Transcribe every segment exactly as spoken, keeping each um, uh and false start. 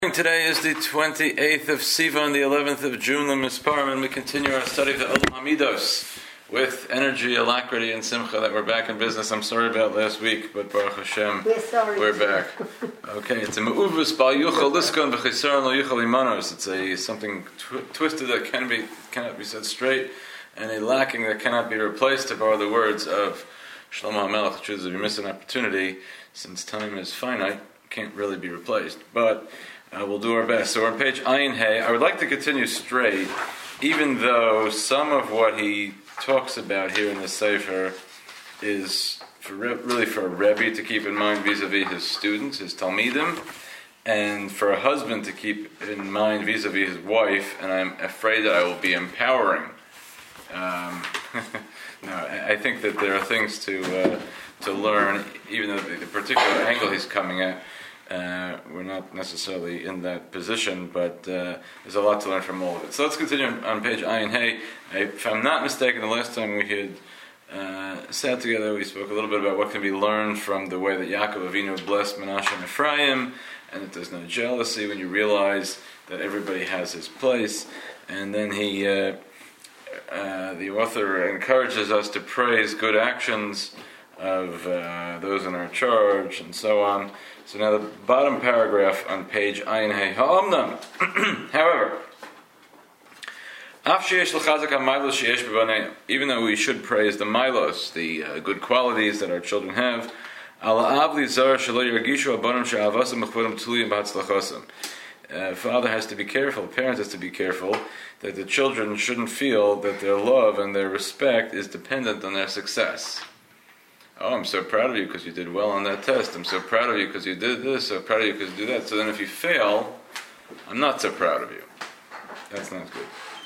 Today is the twenty-eighth of Sivan, the eleventh of June, the Misparim, and we continue our study of the Olam Hamidos with energy, alacrity, and simcha that we're back in business. I'm sorry about last week, but Baruch Hashem, we're, sorry. we're back. Okay, it's a me'uvus bal yuchal liskon v'chisaron lo yuchal imanos. It's a something tw- twisted that can be cannot be set straight, and a lacking that cannot be replaced. To borrow the words of Shlomo HaMelech, the truth is if you miss an opportunity, since time is finite, can't really be replaced. But Uh, we'll do our best. So we're on page Ayin Hey. I would like to continue straight, even though some of what he talks about here in the Sefer is for re- really for a Rebbe to keep in mind vis-a-vis his students, his Talmidim, and for a husband to keep in mind vis-a-vis his wife, and I'm afraid that I will be empowering. Um, no, I, I think that there are things to uh, to learn, even though the, the particular angle he's coming at, Uh, we're not necessarily in that position, but uh, there's a lot to learn from all of it. So let's continue on, on page Ayin Hey. If I'm not mistaken, the last time we had uh, sat together, we spoke a little bit about what can be learned from the way that Yaakov Avinu blessed Menashe and Ephraim, and that there's no jealousy when you realize that everybody has his place. And then he, uh, uh, the author encourages us to praise good actions of uh, those in our charge, and so on. So now the bottom paragraph on page Ayin Hey. Ha'omnam. However, even though we should praise the milos, the uh, good qualities that our children have, uh, father has to be careful, parents has to be careful that the children shouldn't feel that their love and their respect is dependent on their success. Oh, I'm so proud of you because you did well on that test. I'm so proud of you because you did this. So proud of you because you did that. So then if you fail, I'm not so proud of you. That's not good.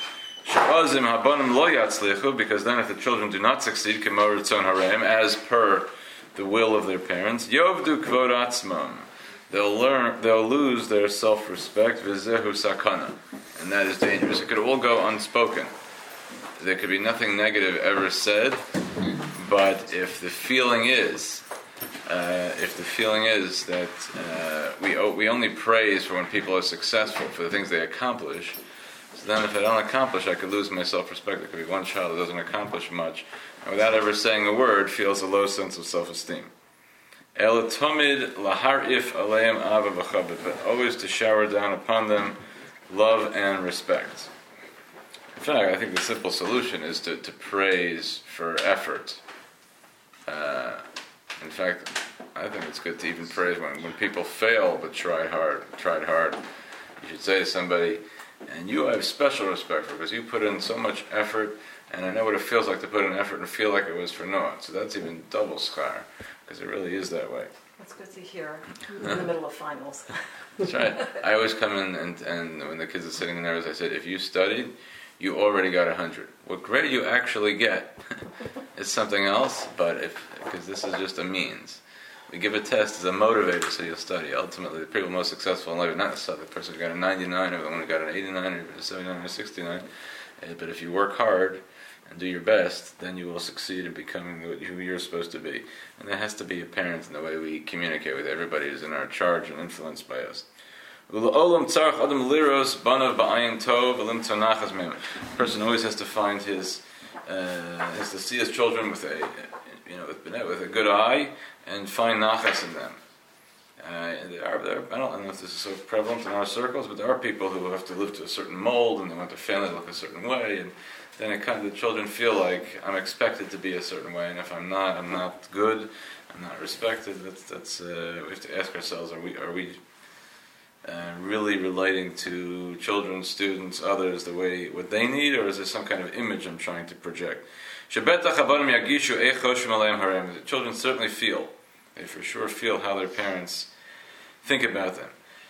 Because then if the children do not succeed, as per the will of their parents, they'll learn, they'll lose their self-respect, and that is dangerous. It could all go unspoken. There could be nothing negative ever said. But if the feeling is, uh, if the feeling is that uh, we o- we only praise for when people are successful for the things they accomplish, so then if I don't accomplish, I could lose my self-respect. There could be one child that doesn't accomplish much, and without ever saying a word, feels a low sense of self-esteem. El tomid laharif aleim ava v'chabed, but always to shower down upon them love and respect. In fact, I think the simple solution is to, to praise for effort. Uh, in fact, I think it's good to even praise when, when people fail but tried hard, tried hard. You should say to somebody, and you I have special respect for because you put in so much effort, and I know what it feels like to put in effort and feel like it was for naught. So that's even double schar, because it really is that way. That's good to hear in the middle of finals. That's right. I always come in and, and when the kids are sitting there, as I said, if you studied, you already got a hundred. What grade you actually get is something else, but if because this is just a means. We give a test as a motivator so you'll study. Ultimately, the people most successful in life are not necessarily the person who got a ninety-nine or the one who got an eighty-nine or a seventy-nine or sixty-nine. But if you work hard and do your best, then you will succeed in becoming who you're supposed to be. And that has to be apparent in the way we communicate with everybody who's in our charge and influenced by us. A person always has to find his, uh, has to see his children with a, you know, with, with a good eye and find nachas in them. Uh, and there are, there are, I don't know if this is so prevalent in our circles, but there are people who have to live to a certain mold and they want their family to look a certain way, and then it kind of, the children feel like I'm expected to be a certain way, and if I'm not, I'm not good, I'm not respected. That's that's uh, we have to ask ourselves: Are we are we Uh, really relating to children, students, others, the way what they need, or is there some kind of image I'm trying to project? The children certainly feel, they for sure feel how their parents think about them.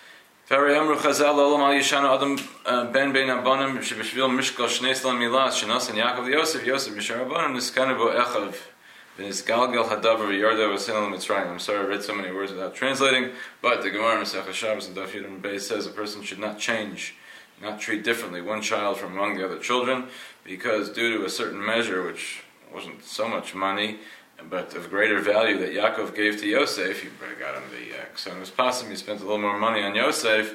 I'm sorry, I read so many words without translating, but the Gemara Masechah Shabbos and Daf Yudam Beis says a person should not change, not treat differently one child from among the other children, because due to a certain measure, which wasn't so much money, but of greater value that Yaakov gave to Yosef, he got him the Ksonos Pasim, he spent a little more money on Yosef,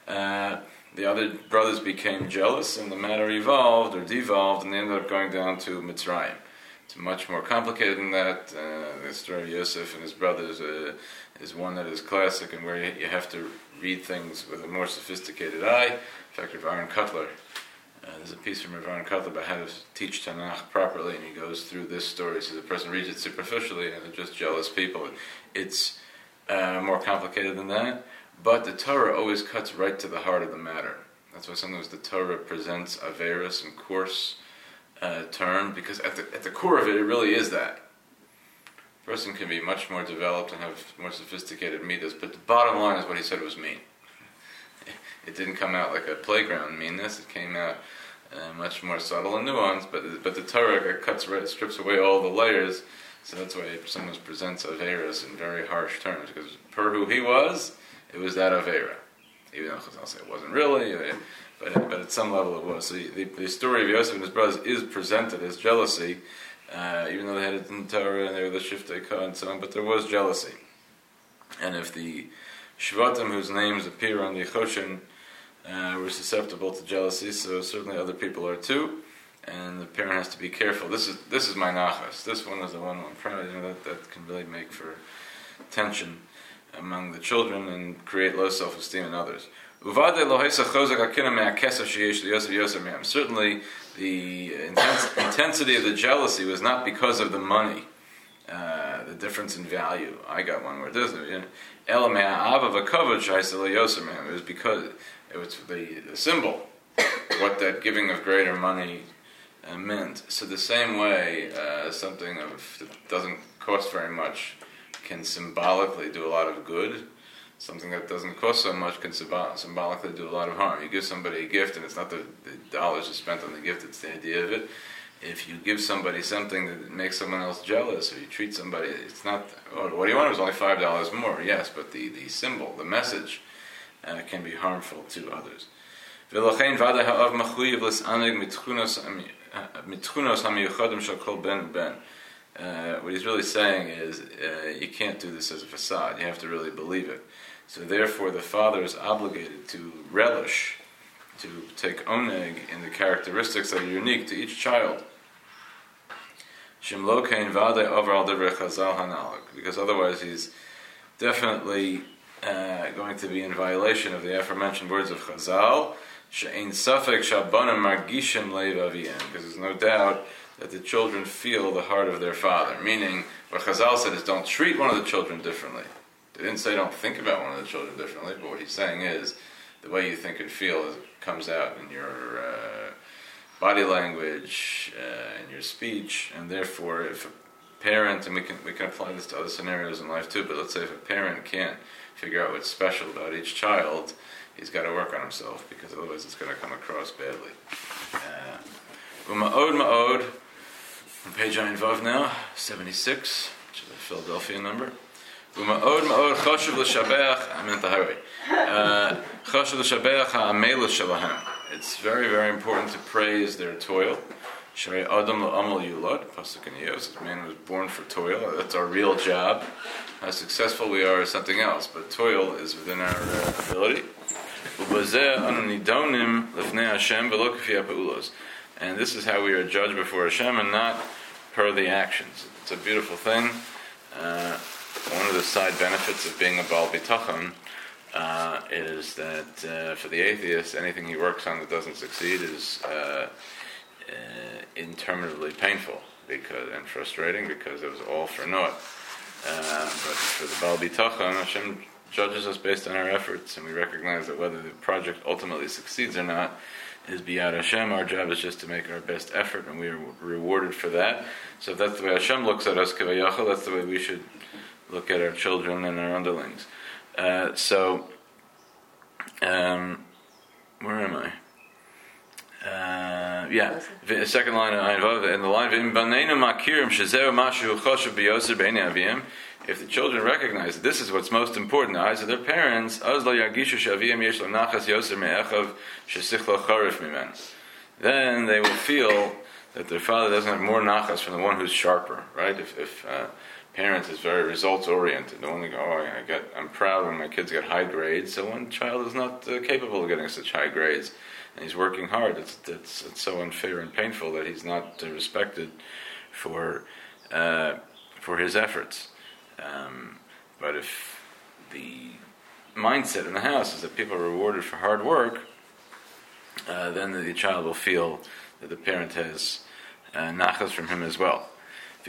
uh, the other brothers became jealous, and the matter evolved or devolved, and they ended up going down to Mitzrayim. It's much more complicated than that. Uh, the story of Yosef and his brothers uh, is one that is classic, and where you, you have to read things with a more sophisticated eye. In fact, Rav Aaron Kotler, uh, there's a piece from Rav Aaron Kotler about how to teach Tanakh properly, and he goes through this story. So the person reads it superficially, and they're just jealous people. It's uh, more complicated than that, but the Torah always cuts right to the heart of the matter. That's why sometimes the Torah presents Averis and coarse uh, term, because at the at the core of it, it really is that. A person can be much more developed and have more sophisticated midas, but the bottom line is what he said was mean. It didn't come out like a playground meanness. It came out uh, much more subtle and nuanced, but but the Torah cuts right, strips away all the layers. So that's why someone presents Averis in very harsh terms, because per who he was, it was that Avera. Even though Chazal say it wasn't really, but but at some level it was. So the, the story of Yosef and his brothers is presented as jealousy, uh, even though they had it in the Torah and they were the Shiftei Ka and so on, but there was jealousy. And if the Shvatim whose names appear on the Choshen uh, were susceptible to jealousy, so certainly other people are too. And the parent has to be careful. This is this is my nachas. This one is the one I'm proud of. You know, that, that can really make for tension among the children and create low self-esteem in others. Certainly, the intense, intensity of the jealousy was not because of the money, uh, the difference in value. I got one word, doesn't it? It was because it was the, the symbol, what that giving of greater money uh, meant. So the same way, uh, something of that doesn't cost very much can symbolically do a lot of good. Something that doesn't cost so much can symbolically do a lot of harm. You give somebody a gift, and it's not the, the dollars you spent on the gift, it's the idea of it. If you give somebody something that makes someone else jealous, or you treat somebody, it's not, oh, what do you want? It was only five dollars more. Yes, but the, the symbol, the message, uh, can be harmful to others. Uh, what he's really saying is, uh, you can't do this as a facade. You have to really believe it. So therefore, the father is obligated to relish, to take oneg in the characteristics that are unique to each child. Because otherwise he's definitely uh, going to be in violation of the aforementioned words of Chazal, because there's no doubt that the children feel the heart of their father. Meaning, what Chazal said is don't treat one of the children differently. They didn't say don't think about one of the children differently, but what he's saying is the way you think and feel is, comes out in your uh, body language, uh, in your speech, and therefore if a parent, and we can we can apply this to other scenarios in life too, but let's say if a parent can't figure out what's special about each child, he's got to work on himself, because otherwise it's going to come across badly. Uh, Uma'od ma'od, on page Ayin Vav now, seventy-six, which is a Philadelphia number. Uma'od ma'od chashuv l'shabeach, I meant the highway. Chashuv l'shabeach ha'amelus shalahem. It's very, very important to praise their toil. Shrei adam la'amal yulad, pasuk in Yos, this man was born for toil. That's our real job. How successful we are is something else, but toil is within our uh, ability. Ubazeh anu nidonim lefnei Hashem v'lo k'fi ha'peulos. And this is how we are judged before Hashem, and not per the actions. It's a beautiful thing. Uh, one of the side benefits of being a Baal Bitachon uh, is that uh, for the atheist, anything he works on that doesn't succeed is uh, uh, interminably painful because and frustrating, because it was all for naught. Uh, but for the Baal Bitachon, Hashem judges us based on our efforts, and we recognize that whether the project ultimately succeeds or not is beyond Hashem. Our job is just to make our best effort, and we are rewarded for that. So if that's the way Hashem looks at us, Kavayachal, that's the way we should look at our children and our underlings. Uh, so, um, where am I? Uh, yeah, the second line of Ayin Vav, in the line of makirim shezeu mashu choshev b'yoser b'nei avim. If the children recognize that this is what's most important in the eyes of their parents, then they will feel that their father doesn't have more nachas from the one who's sharper, right? If, if uh, parent is very results oriented. The one that go, oh, I get, I'm proud when my kids get high grades. So one child is not uh, capable of getting such high grades, and he's working hard. It's it's, it's so unfair and painful that he's not uh, respected for uh, for his efforts. Um, but if the mindset in the house is that people are rewarded for hard work, uh, then the child will feel that the parent has uh, nachas from him as well. If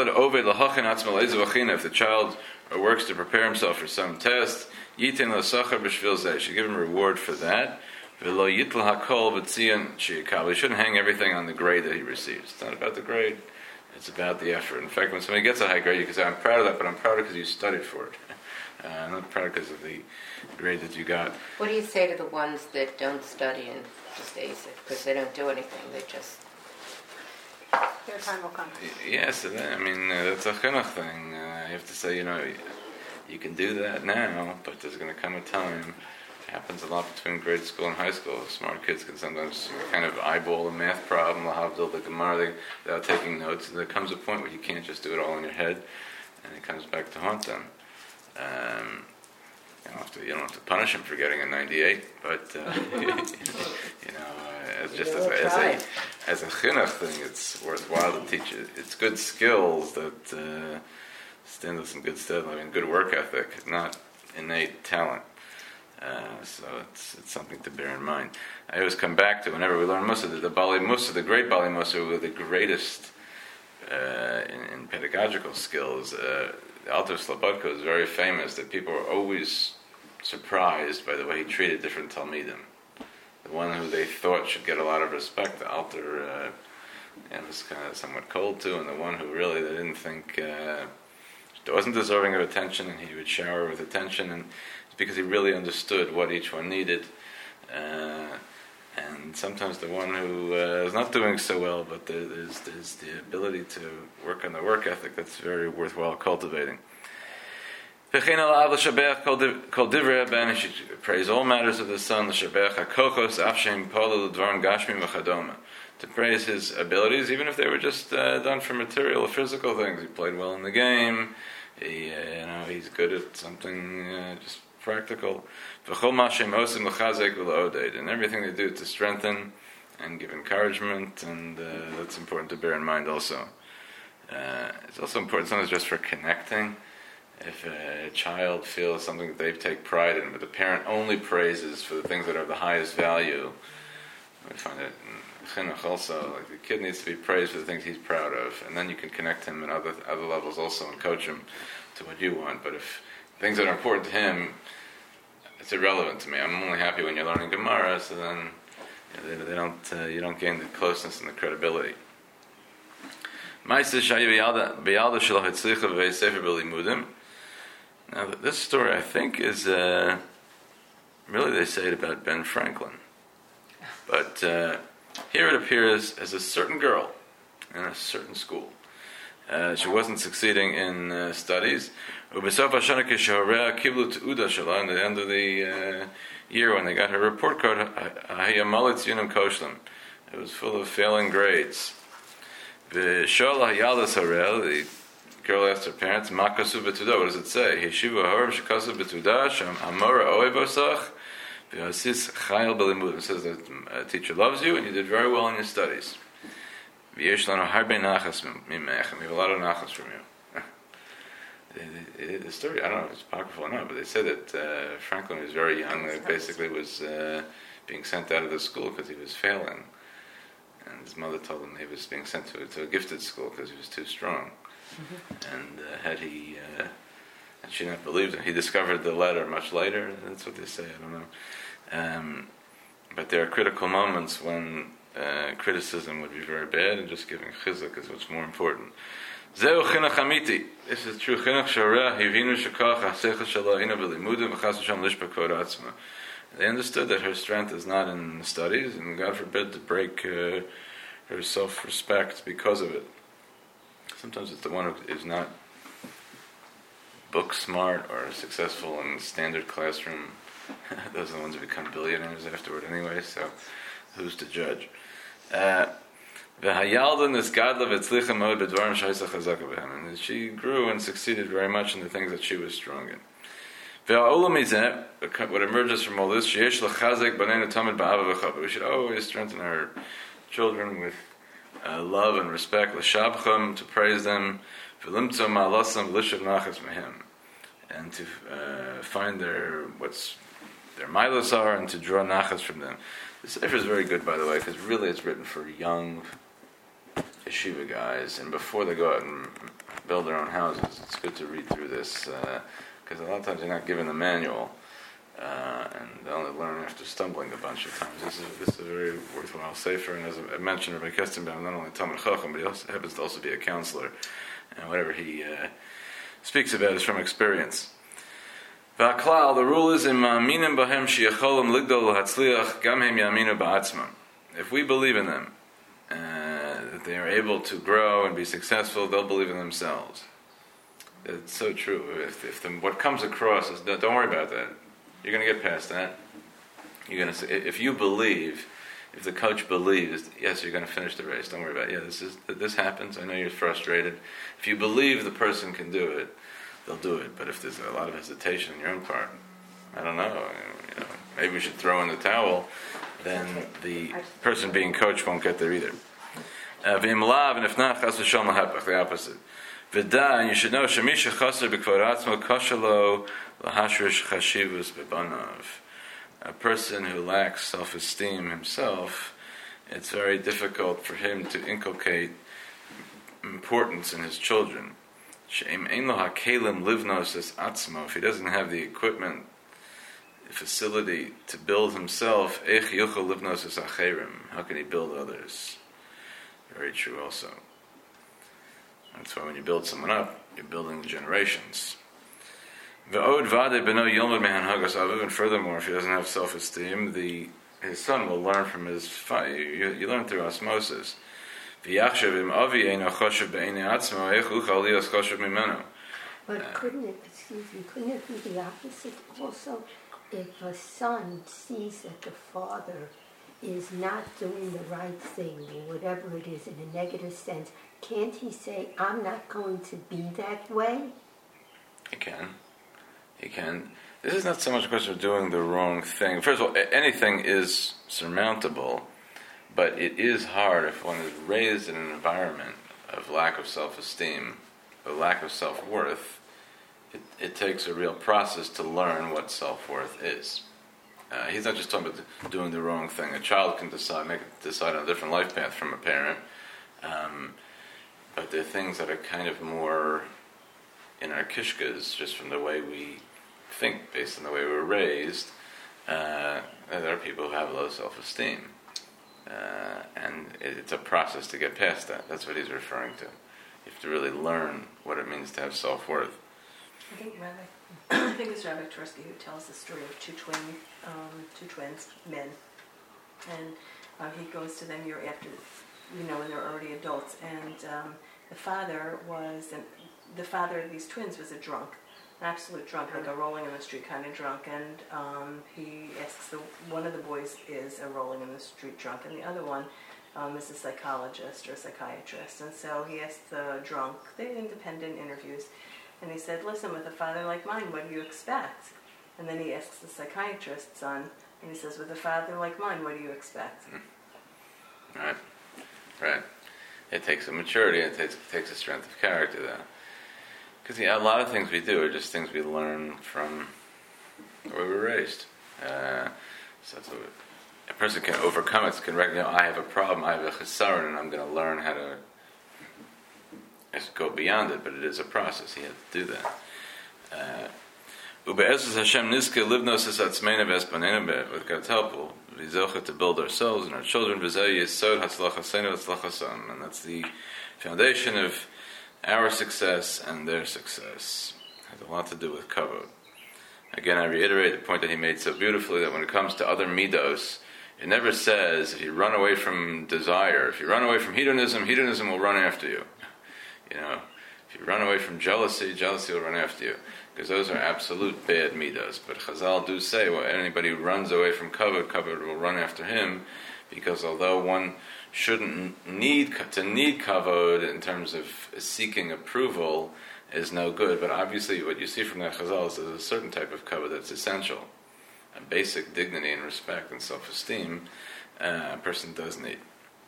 the child works to prepare himself for some test, you should give him a reward for that. You shouldn't hang everything on the grade that he receives. It's not about the grade, it's about the effort. In fact, when somebody gets a high grade, you can say, I'm proud of that, but I'm proud because you studied for it. Uh, I'm not proud because of the grade that you got. What do you say to the ones that don't study and just ace it because they don't do anything? They just... Their time will come. Yes, I mean, uh, that's a chinuch thing. Uh, you have to say, you know, you can do that now, but there's going to come a time. It happens a lot between grade school and high school. Smart kids can sometimes kind of eyeball a math problem, lahavdil, the Gemara, without taking notes. And there comes a point where you can't just do it all in your head, and it comes back to haunt them. Um, you, don't have to, you don't have to punish them for getting a ninety-eight, but uh, you know, uh, as just as a, as a as a chinuch thing, it's worthwhile to teach it. It's good skills that uh, stand us in good stead. I mean, good work ethic, not innate talent. Uh, so it's it's something to bear in mind. I always come back to whenever we learn Musa, the, the Bali Musa, the great Bali Musa, were the greatest uh, in, in pedagogical skills. Uh, Alter Slobodka is very famous that people are always surprised by the way he treated different Talmidim. The one who they thought should get a lot of respect, the Alter uh, yeah, was kind of somewhat cold to, and the one who really they didn't think uh, wasn't deserving of attention, and he would shower with attention, and it's because he really understood what each one needed. Uh, and sometimes the one who uh, is not doing so well, but there, there's, there's the ability to work on the work ethic that's very worthwhile cultivating. He should praise all matters of the son, to praise his abilities, even if they were just uh, done for material or physical things. He played well in the game, he, uh, you know, he's good at something uh, just practical. And everything they do to strengthen and give encouragement, and uh, that's important to bear in mind also. Uh, it's also important sometimes just for connecting. If a child feels something that they take pride in, but the parent only praises for the things that are of the highest value, we find it in chinuch also, like the kid needs to be praised for the things he's proud of, and then you can connect him in other other levels also and coach him to what you want. But if things that are important to him, it's irrelevant to me. I'm only happy when you're learning Gemara, so then you know, they, they don't uh, you don't gain the closeness and the credibility. Now, this story, I think, is uh, really they say it about Ben Franklin, but uh, here it appears as a certain girl in a certain school. Uh, she wasn't succeeding in uh, studies. And at the end of the uh, year, when they got her report card, it was full of failing grades. The girl asked her parents, what does it say? It says that a teacher loves you and you did very well in your studies. We have a lot of nachas from you. the, the, the story, I don't know if it's apocryphal or not, but they said that uh, Franklin was very young, that basically was uh, being sent out of the school because he was failing. And his mother told him he was being sent to, to a gifted school because he was too strong. Mm-hmm. And uh, had he, uh, had she not believed him, he discovered the letter much later. That's what they say, I don't know. Um, but there are critical moments when uh, criticism would be very bad, and just giving chizuk is what's more important. Zeu chinuch amiti. This is true chinuch shoreh hivinu shekach hasechel shelo ina v'limudim v'chas v'sham lishpa kod atzma. They understood that her strength is not in studies, and God forbid to break uh, her self-respect because of it. Sometimes it's the one who is not book smart or successful in standard classroom. Those are the ones who become billionaires afterward anyway, so who's to judge? Uh, And she grew and succeeded very much in the things that she was strong in. What emerges from all this, we should always strengthen our children with uh, love and respect, to praise them, and to uh, find their what's their milos are, and to draw nachas from them. The sefer is very good, by the way, because really it's written for young yeshiva guys, and before they go out and build their own houses, it's good to read through this, because uh, a lot of times they're not given the manual, uh, and they only learn after stumbling a bunch of times. This is this is a very worthwhile sefer, and as I mentioned, Rabbi Kestenbaum, not only Talmid Chacham, but he also happens to also be a counselor, and whatever he uh, speaks about is from experience. V'aklal, the rule is in ma'aminim bahem sheyacholim ligdol hatzliach gam hem yaminu ba'atzmam. If we believe in them, uh, that they are able to grow and be successful, they'll believe in themselves. It's so true. If, if the, what comes across is, don't worry about that. You're going to get past that. You're going to. If you believe, if the coach believes, yes, you're going to finish the race. Don't worry about it. Yeah, this is this happens. I know you're frustrated. If you believe the person can do it, they'll do it. But if there's a lot of hesitation on your own part, I don't know. You know, maybe we should throw in the towel. Then the person being coached won't get there either. V'imlav, and if not, chas v'shalom lahapach, the opposite. V'da, and you should know, shemisha chaser b'kvod atzmo kashalo lahashrish chashivus b'banav. A person who lacks self-esteem himself, it's very difficult for him to inculcate importance in his children. She'im ein lo hakelim livnos es atzmo. If he doesn't have the equipment, the facility to build himself, eich yuchel livnos es acherim. How can he build others? Very true also. That's why when you build someone up, you're building the generations. Ve'od vade beno yilmud mehan hagas aviv, and furthermore, if he doesn't have self-esteem, the his son will learn from his father. You, you learn through osmosis. V'yachshav im avi eino choshev be'einei atzmo, eich uchal lios choshev mimenu. But couldn't it, excuse me, couldn't it be the opposite also? If a son sees that the father is not doing the right thing, or whatever it is, in a negative sense, can't he say, I'm not going to be that way? He can. He can. This is not so much a question of doing the wrong thing. First of all, anything is surmountable, but it is hard if one is raised in an environment of lack of self-esteem, of lack of self-worth. It, it takes a real process to learn what self-worth is. Uh, he's not just talking about doing the wrong thing. A child can decide, make decide on a different life path from a parent, um, but there are things that are kind of more in our kishkas, just from the way we think, based on the way we were raised. Uh, there are people who have low self-esteem, uh, and it, it's a process to get past that. That's what he's referring to. You have to really learn what it means to have self-worth. I think Rabbi, I think it's Rabbi Tursky who tells the story of two twin, um, two twins, men, and uh, he goes to them year after, you know, when they're already adults, and um, the father was, an, the father of these twins was a drunk, an absolute drunk, like a rolling in the street kind of drunk, and um, he asks, the one of the boys is a rolling in the street drunk, and the other one um, is a psychologist or a psychiatrist, and so he asked the drunk, they independent interviews, and he said, listen, with a father like mine, what do you expect? And then he asks the psychiatrist's son, and he says, with a father like mine, what do you expect? Mm. Right, right. It takes a maturity, it takes, it takes a strength of character, though. Because yeah, a lot of things we do are just things we learn from the way we were raised. Uh, so that's what we, a person can overcome it, can recognize, you know, I have a problem, I have a chesaron, and I'm going to learn how to go beyond it, but it is a process. He had to do that. Ube'ezus Hashem nizke livnos es atzmeina v'espanena with God's help, we'll be zocha to build ourselves and our children. V'zeh yesod hatzlachasenu hatzlachasam, and that's the foundation of our success and their success. It has a lot to do with kavod. Again, I reiterate the point that he made so beautifully, that when it comes to other midos, it never says if you run away from desire, if you run away from hedonism, hedonism will run after you. You know, if you run away from jealousy, jealousy will run after you, because those are absolute bad midos. But Chazal do say, well, anybody who runs away from kavod, kavod will run after him, because although one shouldn't need to need kavod in terms of seeking approval is no good, but obviously what you see from that Chazal is there's a certain type of kavod that's essential, a basic dignity and respect and self-esteem uh, a person does need.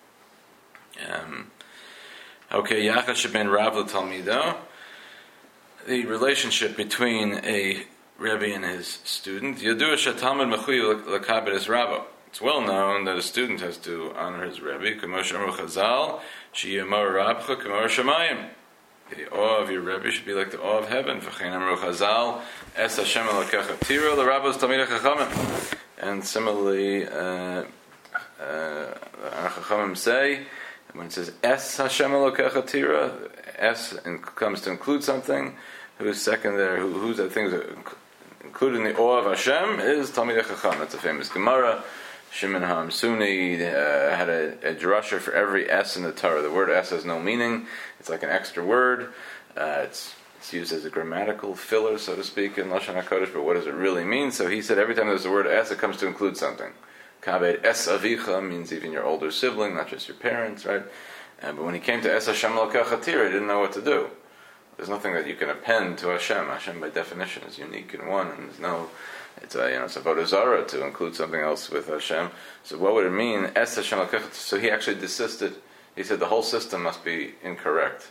Um, okay, Yachas sheben Rav l'talmido, the relationship between a Rebbe and his student. Yadua shetalmid mechuyev lekabed es Rabo. It's well known that a student has to honor his Rebbe. K'mo she'amru Chazal, she'yamor rabcha k'mor shamayim. The awe of your Rebbe should be like the awe of heaven. V'chein amru Chazal, es Hashem elokecha tira l'Rabbos talmidei chachamim. And similarly, uh, uh, our chachamim say, when it says es Hashem elokecha tira, es comes to include something. Who's second there? Who, who's that thing that including the awe of Hashem is Talmidei Chacham. That's a famous Gemara. Shimon HaMsuni uh, had a, a drasha for every S in the Torah. The word S has no meaning. It's like an extra word. Uh, it's it's used as a grammatical filler, so to speak, in Lashon HaKodesh, but what does it really mean? So he said every time there's the word S, it comes to include something. Kabed Es Avicha means even your older sibling, not just your parents, right? Uh, but when he came to Es Hashem Elokecha Tira, he didn't know what to do. There's nothing that you can append to Hashem. Hashem, by definition, is unique in one, and there's no... It's a, you know, it's a avodah zarah to include something else with Hashem. So what would it mean? Es Hashem Elokecha. So he actually desisted. He said the whole system must be incorrect.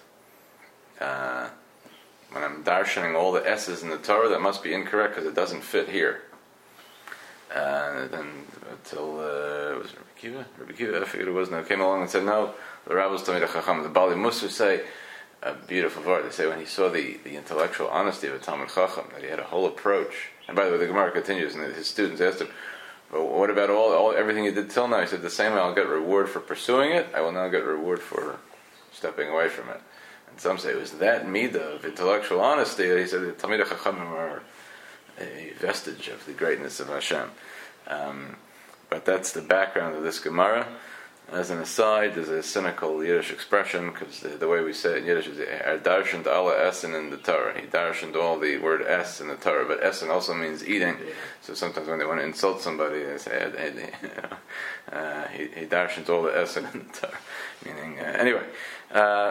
Uh, when I'm darshaning all the S's in the Torah, that must be incorrect because it doesn't fit here. Uh, then until uh, it was Rabbi Kiva. Rabbi Kiva, I figured it was. No, came along and said no. The rabbis told me the Chacham, the Bali Musar say a beautiful word. They say when he saw the, the intellectual honesty of a Talmud Chacham, that he had a whole approach. And by the way, the Gemara continues, and his students asked him, "But what about all, all everything you did till now?" He said, "The same way I'll get reward for pursuing it, I will now get reward for stepping away from it." And some say it was that midah of intellectual honesty that he said the Talmidei Chachamim are a vestige of the greatness of Hashem. Um, but that's the background of this Gemara. As an aside, there's a cynical Yiddish expression, because the, the way we say it in Yiddish is "Er darshaned alle essen" in the Torah. He darshaned all the word "es" in the Torah, but essen also means eating. So sometimes when they want to insult somebody, they say, eh, eh, you know, uh, he, he darshaned all the essen in the Torah. Meaning, uh, anyway. Uh,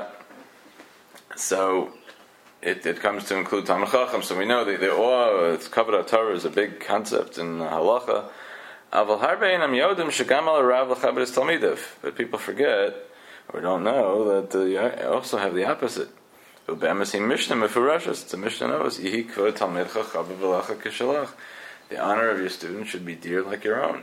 so, it, it comes to include Talmud Chacham. So we know the, the awe, it's Kavod Torah is a big concept in Halacha. But people forget or don't know that uh, you also have the opposite. It's a Mishnah knows. The honor of your student should be dear like your own.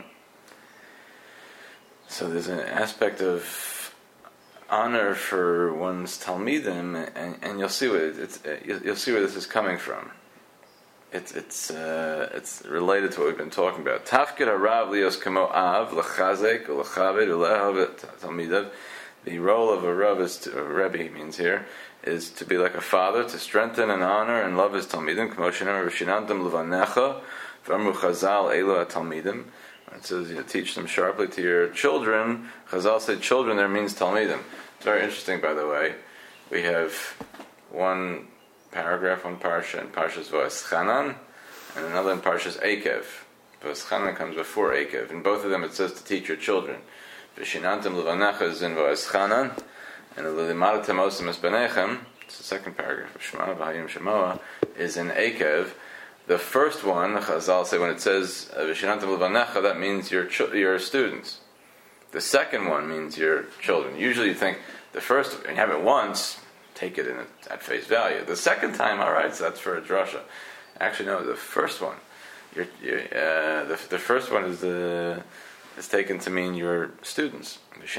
So there's an aspect of honor for one's talmidim, and, and you'll see what it, it's. You'll see where this is coming from. It's it's uh, it's related to what we've been talking about. Tafkid harav lios kamo av lechazek ulechaved ulehav talmidav. The role of a rav is to, a rebbe means here is to be like a father, to strengthen and honor and love his talmidim. Kamo shenemar v'shinantam levanecha v'amru chazal elu talmidim. It says you know, teach them sharply to your children. Chazal said children there means talmidim. It's very interesting, by the way. We have one paragraph on Parsha, and Parsha's Va'eschanan, and another in Parsha's Eikev. Va'eschanan comes before Eikev. In both of them it says to teach your children. V'shinantam levanecha is in Va'eschanan, and L'limadatem osem es benechem, it's the second paragraph of Shema, V'hayim Shemoah, is in Eikev. The first one, Chazal say, when it says V'shinantam levanecha, that means your ch- your students. The second one means your children. Usually you think, the first, and you have it once, take it in a, at face value. The second time, all right, so that's for a drasha. Actually, no, the first one, you're, you're, uh, the the first one is the is taken to mean your students, which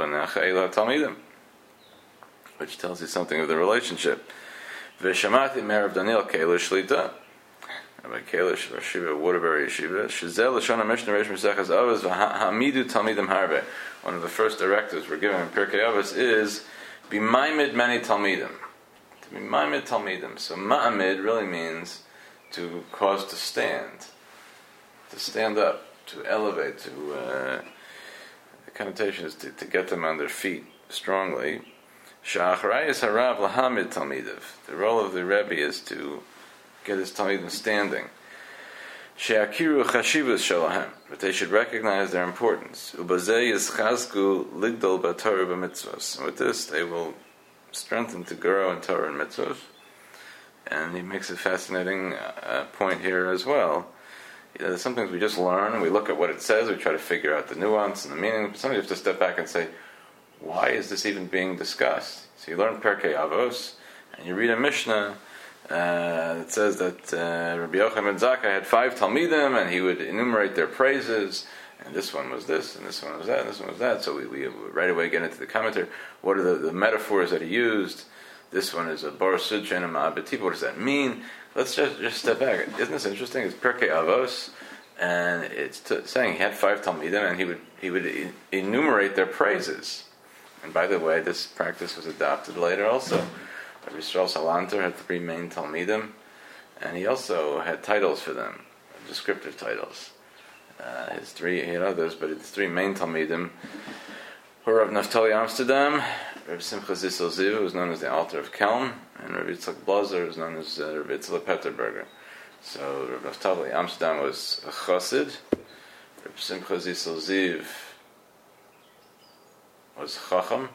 tells you something of the relationship. V'shamati merav Daniel Kalish Shlita, Rabbi Kalish Rashiva Waterbury Yeshiva. Shazel Lashon Mishnah Reish Mesechas Avos v'Hamidu Talmidim Harbe. One of the first directives we're given in Pirkei Avos is be ma'amid many talmidim. To be ma'amid talmidim. So ma'amid really means to cause to stand, to stand up, to elevate, to uh, the connotation is to, to get them on their feet strongly. Sha'achrayis harav lahamid talmidiv. The role of the Rebbe is to get his talmidim standing. she'akiru chashivus shalahem, but they should recognize their importance. Ubazei yischazku ligdol b'Torah b'mitzvos. And with this, they will strengthen to grow in Torah and mitzvos. And he makes a fascinating uh, point here as well. You know, there's some things we just learn, and we look at what it says, we try to figure out the nuance and the meaning, but sometimes you have to step back and say, why is this even being discussed? So you learn Perkei Avos, and you read a Mishnah uh, that says that uh, Rabbi Yochanan ben Zakkai had five Talmidim, and he would enumerate their praises, and this one was this, and this one was that, and this one was that. So we, we right away get into the commentary. What are the, the metaphors that he used? This one is a bar sudchen and ma'abetipa. What does that mean? Let's just, just step back. Isn't this interesting? It's Perkei Avos, and it's t- saying he had five Talmidim, and he would he would e- enumerate their praises. And by the way, this practice was adopted later also. Rabbi Yisrael Salanter had three main Talmidim, and he also had titles for them, descriptive titles. Uh, his three, he had others, but his three main Talmidim were Rav Naftali Amsterdam, Rabbi Simcha Zissel Ziv, who was known as the Alter of Kelm, and Rabbi Yitzchak Blazer, who was known as uh, Rabbi Yitzchak Petterberger. So Rabbi Naftali Amsterdam was a Chassid, Rabbi Simcha Zissel Ziv was Chacham,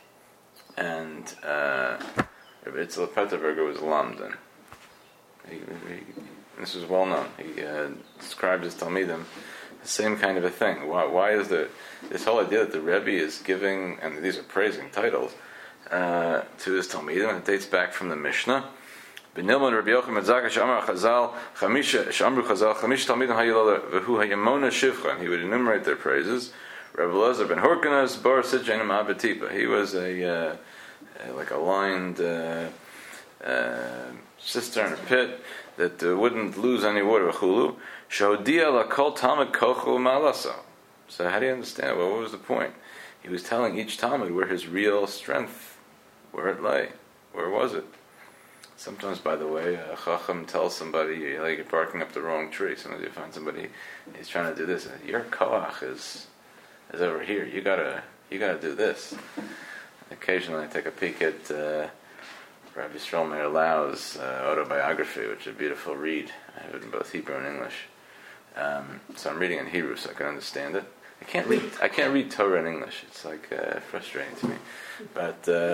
and uh, Rabbi Yitzchak Petterberger was Lamdan. He, he, this was well known. He uh, described his Talmidim the same kind of a thing. Why, why is there this whole idea that the Rebbe is giving, and these are praising titles, uh, to his Talmidim, and it dates back from the Mishnah. B'nilman Rabbi Yochanan ben Zakkai she'amar Chazal chamisha she'amru Chazal chamish Talmidim hayilol v'hu hayamona shivcha, and he would enumerate their praises. Rabbi Elazar ben Horkanas bar sidjein ma'abetipa. He was a uh, like a lined uh, uh, cistern or pit that uh, wouldn't lose any water. V'chulu shodia la kol talmid kochu ma'alaso. So how do you understand? Well, what was the point? He was telling each Talmud where his real strength, where it lay. Where was it? Sometimes, by the way, a Chacham tells somebody, like you're barking up the wrong tree. Sometimes you find somebody, he's trying to do this. Your koach is is over here. You gotta you gotta do this. Occasionally I take a peek at uh, Rabbi Yisrael Meir Lau's uh, autobiography, which is a beautiful read. I have it in both Hebrew and English. Um, so I'm reading in Hebrew so I can understand it. I can't read. I can't read Torah in English. It's like uh, frustrating to me. But uh,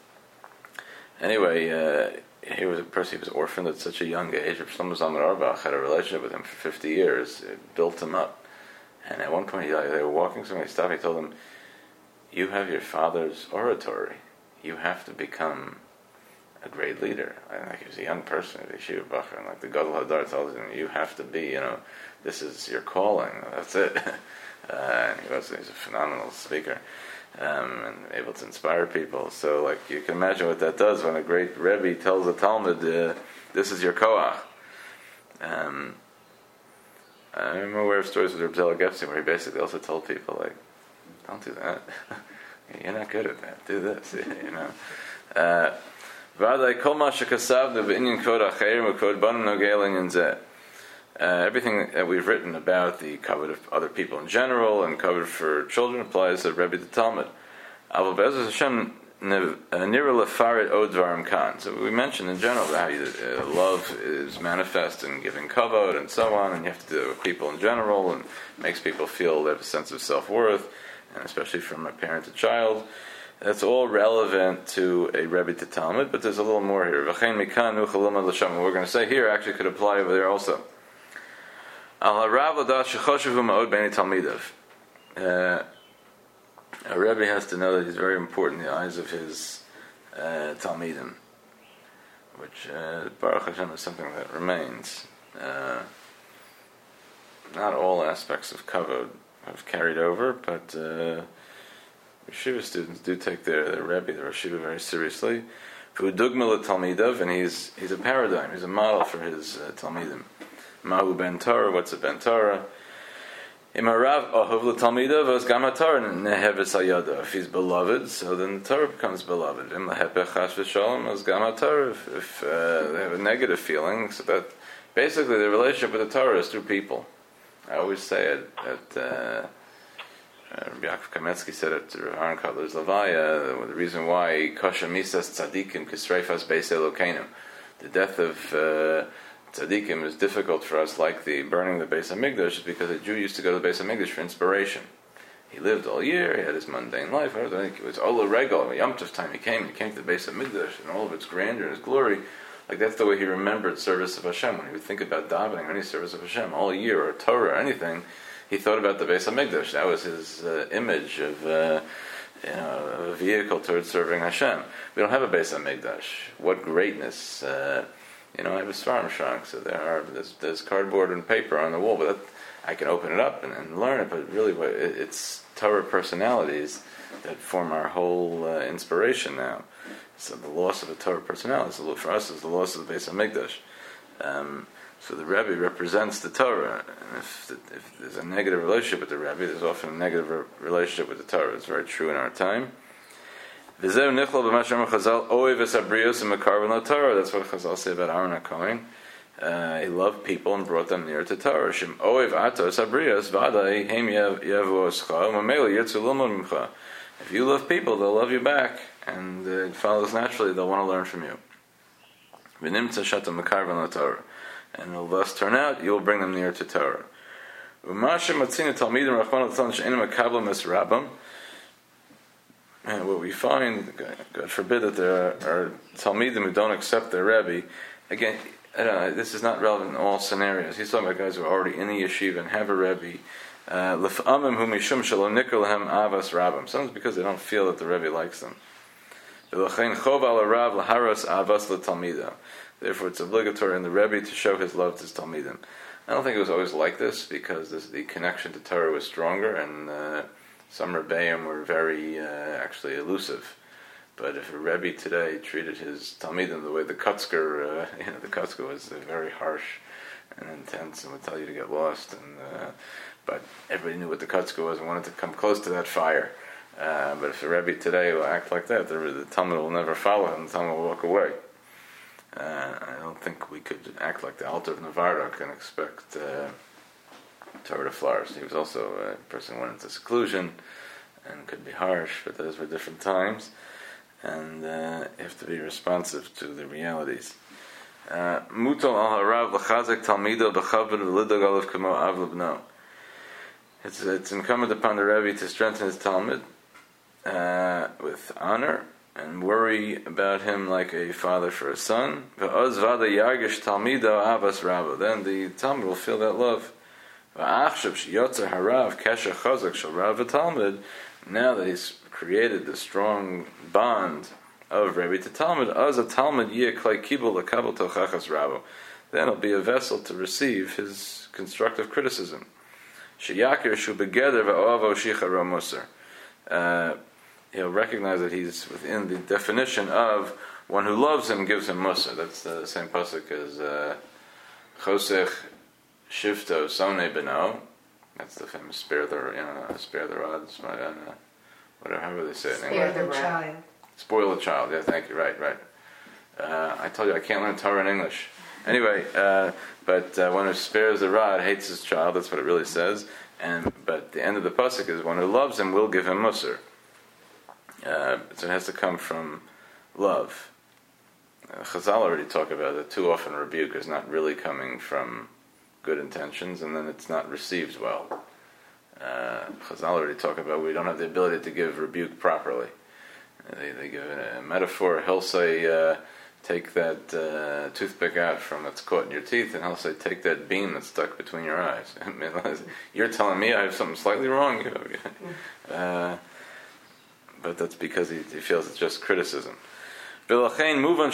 anyway, uh, he was a person. He was orphaned at such a young age. Shlomo Zalman Auerbach had a relationship with him for fifty years. It built him up. And at one point, he, like, they were walking somewhere. He stopped. He told him, "You have your father's oratory. You have to become a great leader." And like he was a young person, a yeshiva bacher, and like the Gadol Hadar told him, "You have to be. You know, this is your calling. That's it." Uh, and he was, he was a phenomenal speaker um, and able to inspire people. So, like, you can imagine what that does when a great Rebbe tells a Talmud, uh, "This is your koach." Um, I'm aware of stories with Reb Zela Gepstein where he basically also told people, like, "Don't do that. You're not good at that. Do this." You know. Uh, Uh, everything that we've written about the covet of other people in general and covet for children applies to Rebbe the Talmud. So we mentioned in general how you, uh, love is manifest in giving kavod and so on, and you have to do it with people in general, and makes people feel they have a sense of self-worth, and especially from a parent to child. That's all relevant to a Rebbe to Talmud, but there's a little more here. What we're going to say here actually could apply over there also. Uh, a Rebbe has to know that he's very important in the eyes of his uh, Talmidim, which uh, Baruch Hashem is something that remains. Uh, not all aspects of kavod have carried over, but uh, Yeshiva students do take their, their Rebbe, their Yeshiva, very seriously. Dugma Talmidav, and he's he's a paradigm, he's a model for his uh, Talmidim. Mahu ben Torah, what's a ben Torah? Imarav ohav l'talmidav as gam haTorah neheves hayada. If he's beloved, so then the Torah becomes beloved. Im lahepech chas v'shalom as gam haTorah. If, if uh, they have a negative feeling, so that basically the relationship with the Torah is through people. I always say it that uh, uh, Yaakov Kametsky said it to Rav Aaron Kotler's Levaya. The reason why kosher misas tzadikim kisreifas beis Elokeinu, the death of uh, tzaddikim is difficult for us, like the burning the Beis Hamikdash, because a Jew used to go to the Beis Hamikdash for inspiration. He lived all year, he had his mundane life, I think it was Ola Regal, Yom Tov time he came, he came to the Beis Hamikdash and all of its grandeur and its glory. Like that's the way he remembered service of Hashem. When he would think about davening or any service of Hashem all year, or Torah or anything, he thought about the Beis Hamikdash. That was his uh, image of uh, you know, a vehicle towards serving Hashem. We don't have a Beis Hamikdash. What greatness! Uh, you know, I have a Svarim Shank, so there are there's, there's cardboard and paper on the wall, but that, I can open it up and, and learn it. But really, what, it, it's Torah personalities that form our whole uh, inspiration now. So the loss of a Torah personality, so for us, is the loss of the Beis Hamikdash. Um, so the Rebbe represents the Torah, and if, if there's a negative relationship with the Rebbe, there's often a negative re- relationship with the Torah. It's very true in our time. That's what Chazal say about Aaron HaKohen. Uh, he loved people and brought them near to Torah. If you love people, they'll love you back, and uh, it follows naturally, they'll want to learn from you. And it'll thus turn out, you'll bring them near to Torah. And what we find, God forbid that there are, are Talmidim who don't accept their Rebbe. Again, I don't know, this is not relevant in all scenarios. He's talking about guys who are already in the yeshiva and have a Rebbe. Sometimes because they don't feel that the Rebbe likes them. Therefore, it's obligatory in the Rebbe to show his love to his Talmidim. I don't think it was always like this, because this, the connection to Torah was stronger, and uh, some Rebbeim were very uh, actually elusive. But if a Rebbe today treated his Talmidim the way the Kutzker, uh, you know, the Kutzker was uh, very harsh and intense and would tell you to get lost, and uh, but everybody knew what the Kutzker was and wanted to come close to that fire. Uh, but if the Rebbe today will act like that, the, the Talmud will never follow him, the Talmud will walk away. Uh, I don't think we could act like the Alter of Novardok and expect uh, Torah to flourish. He was also a person who went into seclusion and could be harsh, but those were different times, and uh, you have to be responsive to the realities. Mutal al harav l'chazek talmido b'chavod l'lidog alav kamo av l'bno. It's it's incumbent upon the Rebbe to strengthen his Talmud uh, with honor and worry about him like a father for a son. Then the Talmud will feel that love. Now that he's created the strong bond of Rebbe to Talmud, then it'll be a vessel to receive his constructive criticism. Uh, he'll recognize that he's within the definition of one who loves him gives him musar. That's the same pasuk as Chosech Shifto Sone Beno. That's the famous spare the you know spare the rod, uh, whatever however they say it in English. Spare the child. Spoil the child. Yeah, thank you. Right, right. Uh, I told you I can't learn Torah in English. Anyway, uh, but uh, one who spares the rod hates his child. That's what it really says. And but the end of the pasuk is one who loves him will give him musar. Uh, so it has to come from love. Uh, Chazal already talked about that. Too often rebuke is not really coming from good intentions, and then it's not received well. Uh, Chazal already talked about we don't have the ability to give rebuke properly. Uh, they, they give a, a metaphor. He'll say, uh, take that uh, toothpick out from that's caught in your teeth, and he'll say, take that beam that's stuck between your eyes. I mean, you're telling me I have something slightly wrong. uh, but that's because he, he feels it's just criticism. Therefore,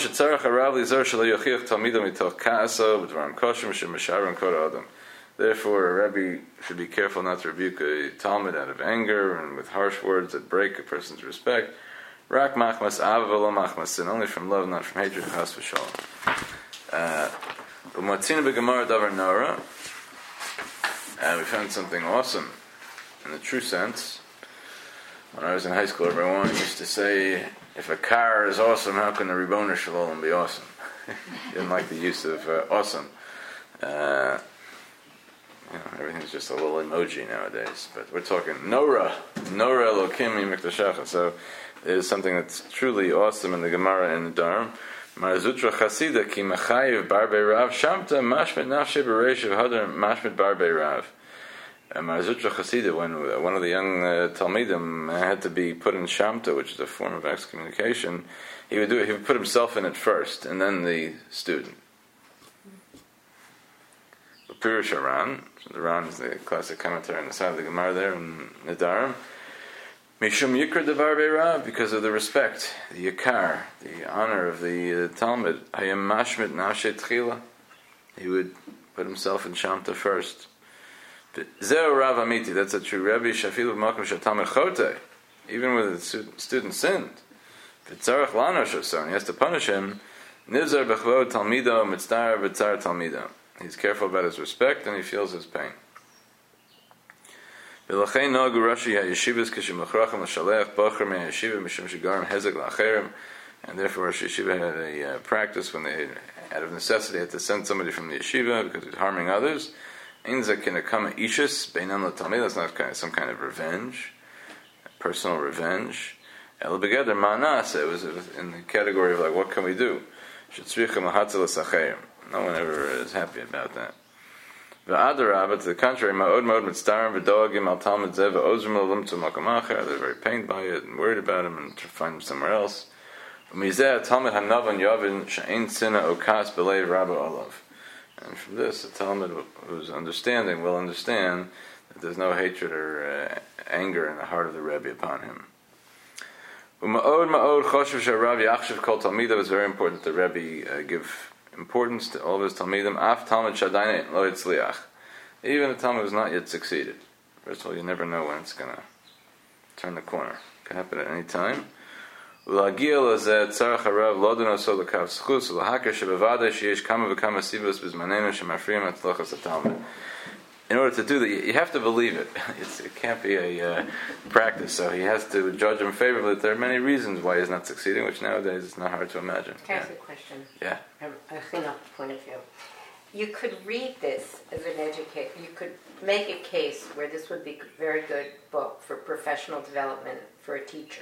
a Rebbe should be careful not to rebuke a Talmud out of anger and with harsh words that break a person's respect. Rak machmas ava v'lo machmas sin, only from love, not from hatred. Chas v'shalom. U'matzina b'gemara davar nora. We found something awesome in the true sense. When I was in high school, everyone used to say, "If a car is awesome, how can the Ribono Shel Olam be awesome?" Didn't like the use of uh, awesome. Uh, You know, everything's just a little emoji nowadays. But we're talking Nora, Nora Elokim Mikdashacha. So it is something that's truly awesome in the Gemara and the Dharm. Marzutra Chasida ki machayiv bar beirav shamta mashmit nafshe bereishav hadar mashmit bar beirav. Marzutra Chasida, when one of the young uh, Talmidim had to be put in shamta, which is a form of excommunication, he would do it. He would put himself in it first, and then the student. Pirush Haran, so the Ran is the classic commentary on the side of the Gemara there in Nedarim. Mishum Yikra Devar Beirav, because of the respect, the Yikar, the honor of the uh, Talmud. Hayam Mashmit Nafshe Tchila. He would put himself in Shamta first. Zero Rav Amiti, that's a true Rebbe. Shafilu B'makom Shatam Echote, even when the student sinned. V'tzarech Lano Shoson, he has to punish him. Nizar B'chvod Talmido Mitzdar B'tzar Talmido. He's careful about his respect and he feels his pain. V'lachein nogu Rashi ha'yeshivas k'shemachrachim l'shalech bocher me'yeshiva mishum shigarim hezek la'acherim, and therefore Rosh Yeshiva had a uh, practice when they, out of necessity, had to send somebody from the yeshiva because he was harming others. Inza kinakama ishus beinam l'talmid. That's not kind of, some kind of revenge, personal revenge. El begeder ma'anas. It was in the category of like, what can we do? Shetzrichim l'hatzel l'sacherim. No one ever is happy about that. V'adarab, but to the contrary, ma'od ma'od mitzdarim v'doagim al talmud zeh v'ozrim l'lim to makom acher. They're very pained by it and worried about him and to find him somewhere else. V'mizeh talmud hanavan yavin she'ein tzina okas b'lei rabba olav. And from this, the Talmud who's understanding will understand that there's no hatred or uh, anger in the heart of the Rebbe upon him. V'ma'od ma'od choshev she'arav yachshev kol talmidav. It's very important that the Rebbe uh, give importance to all of his Talmidim. Af Talmud Shadaina Lo Yitzliach. Even the Talmud has not yet succeeded. First of all, you never know when it's going to turn the corner. It can happen at any time. Ulagil Azeh Tzarech Harav Lo Dino So Lekav Schus Ulahakar Shebevada Sheyesh Kama V'Kama Sivos Bizmanenu Shemafriyim Atzlachas HaTalmud. In order to do that, you have to believe it. It's, it can't be a uh, practice. So he has to judge him favorably. There are many reasons why he's not succeeding, which nowadays is not hard to imagine. Can I ask a question? Yeah. From a chinuch point of view. You could read this as an educator. You could make a case where this would be a very good book for professional development for a teacher.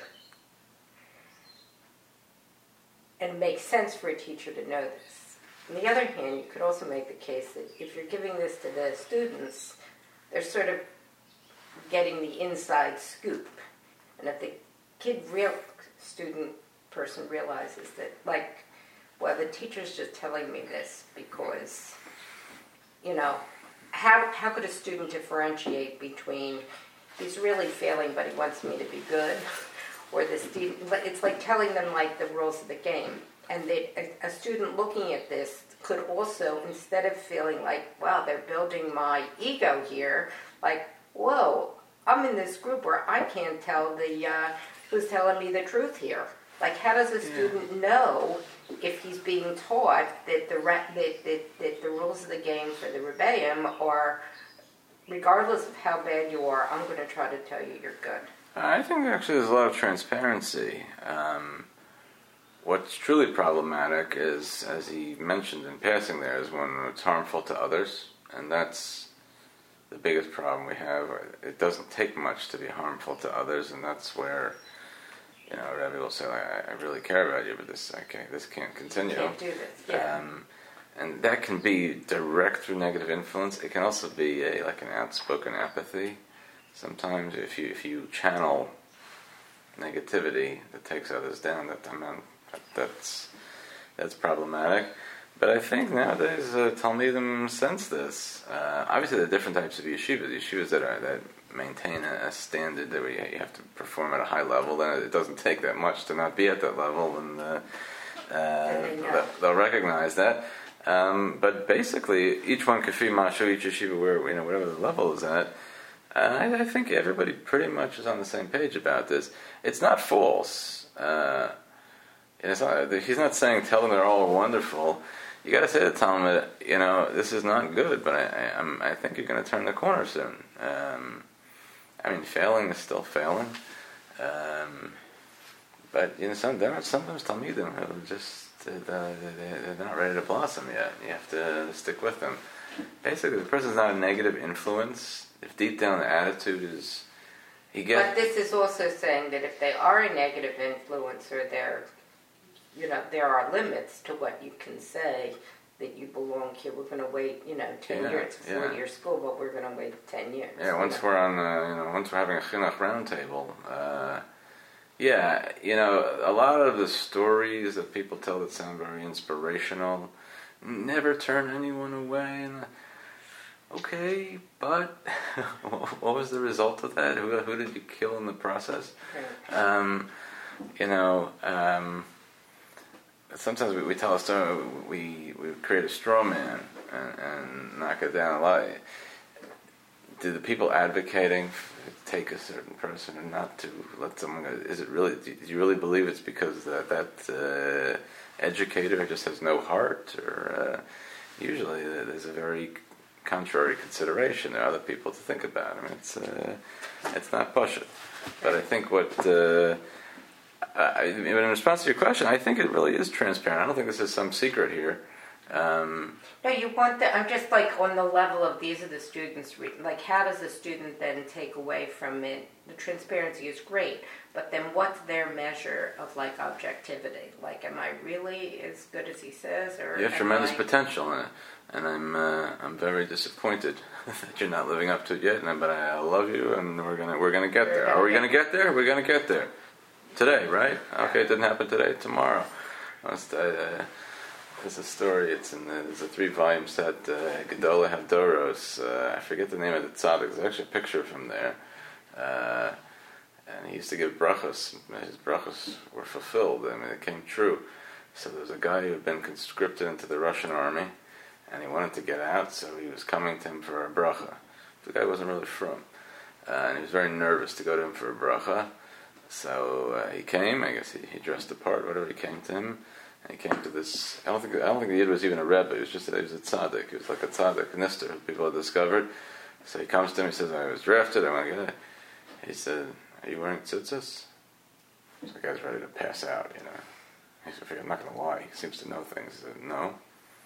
And it makes sense for a teacher to know this. On the other hand, you could also make the case that if you're giving this to the students, they're sort of getting the inside scoop. And if the kid, real student person realizes that, like, well, the teacher's just telling me this because, you know, how how could a student differentiate between he's really failing but he wants me to be good, or the student, it's like telling them like the rules of the game. And they, a, a student looking at this could also, instead of feeling like, wow, they're building my ego here, like, whoa, I'm in this group where I can't tell the uh, who's telling me the truth here. Like, how does a student yeah. know if he's being taught that the re- that, that, that the rules of the game for the rebbeim are, regardless of how bad you are, I'm going to try to tell you you're good? I think actually there's a lot of transparency. Um, what's truly problematic is, as he mentioned in passing there, is when it's harmful to others, and that's the biggest problem we have. It doesn't take much to be harmful to others, and that's where, you know, Rebbe will say, I, I really care about you, but this I can't, this can't continue. You can't do this, yeah. Um, and that can be direct through negative influence. It can also be a, like an outspoken apathy. Sometimes if you if you channel negativity that takes others down, that, I mean, that that's that's problematic. But I think nowadays uh, Talmidim sense this. Uh, obviously, there are different types of yeshivas. Yeshivas that are that maintain a, a standard that we, you have to perform at a high level. Then it doesn't take that much to not be at that level, and uh, uh, they'll, they'll recognize that. Um, but basically, each one kafi mashu, each yeshiva, where you know whatever the level is at. Uh, I, I think everybody pretty much is on the same page about this. It's not false. Uh, it's not, he's not saying tell them they're all wonderful. You got to say to Talmud, you know, this is not good, but I, I, I'm, I think you're going to turn the corner soon. Um, I mean, failing is still failing. Um, but you know, some, there are sometimes Talmidim who just uh, they're not ready to blossom yet. You have to stick with them. Basically, the person's not a negative influence. If deep down the attitude is, he gets. But this is also saying that if they are a negative influence or they're you know, there are limits to what you can say that you belong here. We're going to wait, you know, ten Yeah, years. It's a yeah. four-year school, but we're going to wait ten years. Yeah, once we're on, uh, you know, once we're having a chinuch roundtable, uh, yeah, you know, a lot of the stories that people tell that sound very inspirational never turn anyone away. And okay, but what was the result of that? Who, who did you kill in the process? Right. Um, you know, um, sometimes we, we tell a story, we, we create a straw man and, and knock it down a lot. Do the people advocating take a certain person or not to let someone go? Is it really, do you really believe it's because that, that uh, educator just has no heart? Or uh, usually there's a very contrary consideration. There are other people to think about. I mean, it's, uh, it's not push it. But I think what... Uh, I, in response to your question, I think it really is transparent. I don't think this is some secret here. Um, No, you want the, I'm just like on the level of these are the students, re- like how does a student then take away from it? The transparency is great, but then what's their measure of like objectivity? Like, am I really as good as he says? Or you have am tremendous I... potential in it, and I'm uh, I'm very disappointed that you're not living up to it yet. And, but I love you, and we're gonna we're gonna get We're there. gonna Are we get gonna get there? We're gonna get there today, right? Okay, it didn't happen today. Tomorrow. Must, uh, There's a story. It's in the, there's a three-volume set, uh, Gedolei Havdoros. Uh, I forget the name of the tzaddik. There's actually a picture from there, uh, and he used to give brachos. His brachos were fulfilled. I mean, it came true. So there was a guy who had been conscripted into the Russian army, and he wanted to get out. So he was coming to him for a bracha. The guy wasn't really from, uh, and he was very nervous to go to him for a bracha. So uh, he came. I guess he, he dressed the part. Whatever, he came to him. And he came to this. I don't think. I don't think the Yid was even a rebbe. He was just. He was a tzaddik. He was like a tzaddik, nister, who people had discovered. So he comes to him. He says, "I was drafted. I want to get it." He said, "Are you wearing tzitzis?" So the guy's ready to pass out. You know. He said, "I'm not going to lie. He seems to know things." He said, "No."